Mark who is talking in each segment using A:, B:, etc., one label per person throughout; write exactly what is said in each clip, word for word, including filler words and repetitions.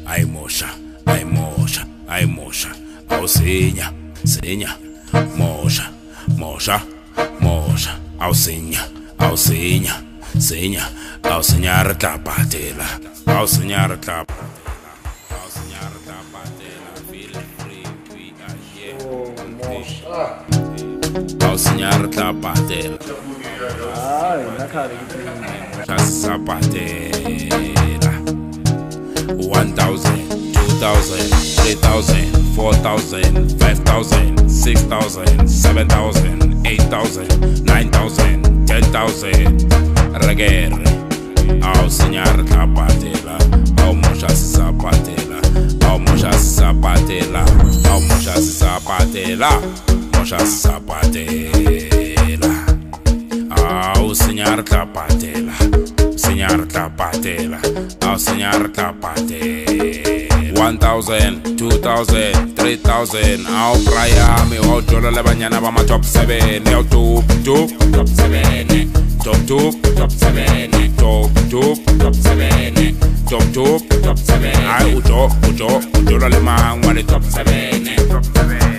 A: ay mosha, ay mosha, ay mosha, au senya, senya, mosha, mosha, mosha, au senya, au senya, senya, au senyar tapatela, au senyar tapatela, au senyar tapatela, feel free, we are here.
B: Oh, mosha.
A: Au senyar tapatela.
B: Ay, nakari.
A: Zapatela. One thousand, two thousand, three thousand, four thousand, five thousand, six thousand, seven thousand, eight thousand, nine thousand, ten thousand. Reggae. Au señor Zapatela. Au muchas Zapatela. Au muchas Zapatela. Au muchas Zapatela. Muchas Zapatela. Au señor Zapatela. Señor Zapatela, oh señor Zapatela. One thousand, two thousand, three thousand. Au praya mi ocho la mañana vamos a top seven. Yo top top top seven. Top top top seven. Top top top seven. Top top top seven. Ay ucho ucho ucho la lemang wale top seven. Top seven.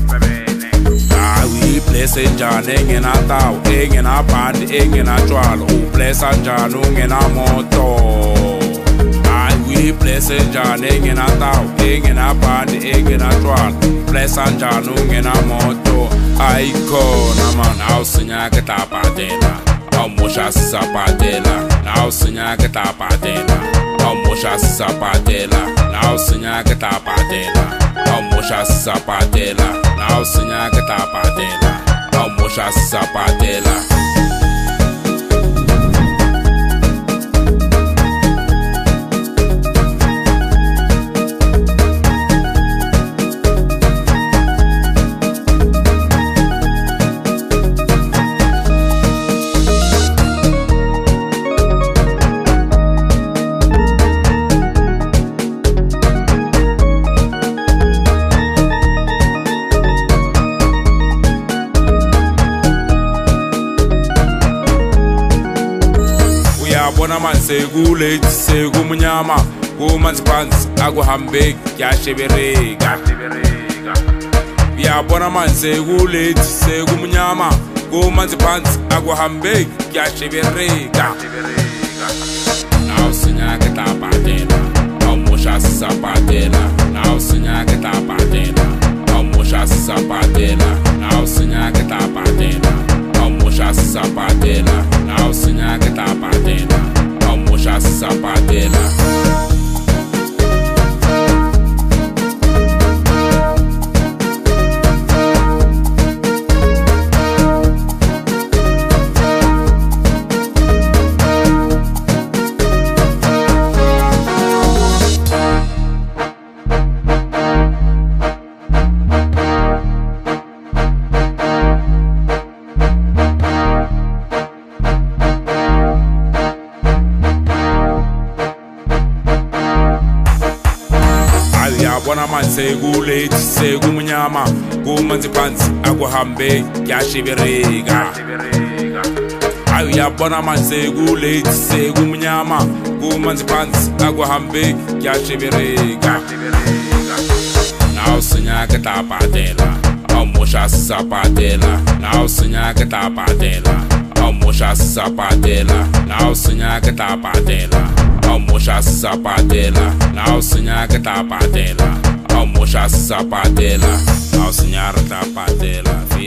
A: We bless njani engena tawo engena bandi engena tshwala u bless njani ungena moto. Hayi we bless njani engena tawo engena bandi engena tshwala bless njani ungena moto. Ayikhona man awu sinyake tapatela awu mosha sisapatela awu sinyake tapatela awu mosha sisapatela awu sinyake tapatela awu mosha sisapatela awu sinyake tapatela awu mosha sisapatela. Bona man segule segumunyama kumanzi phansi akuhambeki kuyashebereka. Uyabona man segule segumunyama kumanzi phansi akuhambeki kuyashebereka. Nawu sinyake tapatela awu mosha sisapatela nawu sinyake tapatela awu mosha sisapatela nawu sinyake tapatela awu mosha sisapatela nawu sinyake tapatela awu mosha sisapatela. Uyabona man segule segumunyama kumanzi phansi akuhambeki kuyashebereka. Uyabona man segule segumunyama kumanzi phansi akuhambeki kuyashebereka. Nawu sinyake tapatela awu mosha sisapatela nawu sinyake tapatela awu mosha sisapatela nawu sinyake tapatela awu mosha sisapatela nawu sinyake tapatela awu mosha sisapatela awu sinyare tapatela.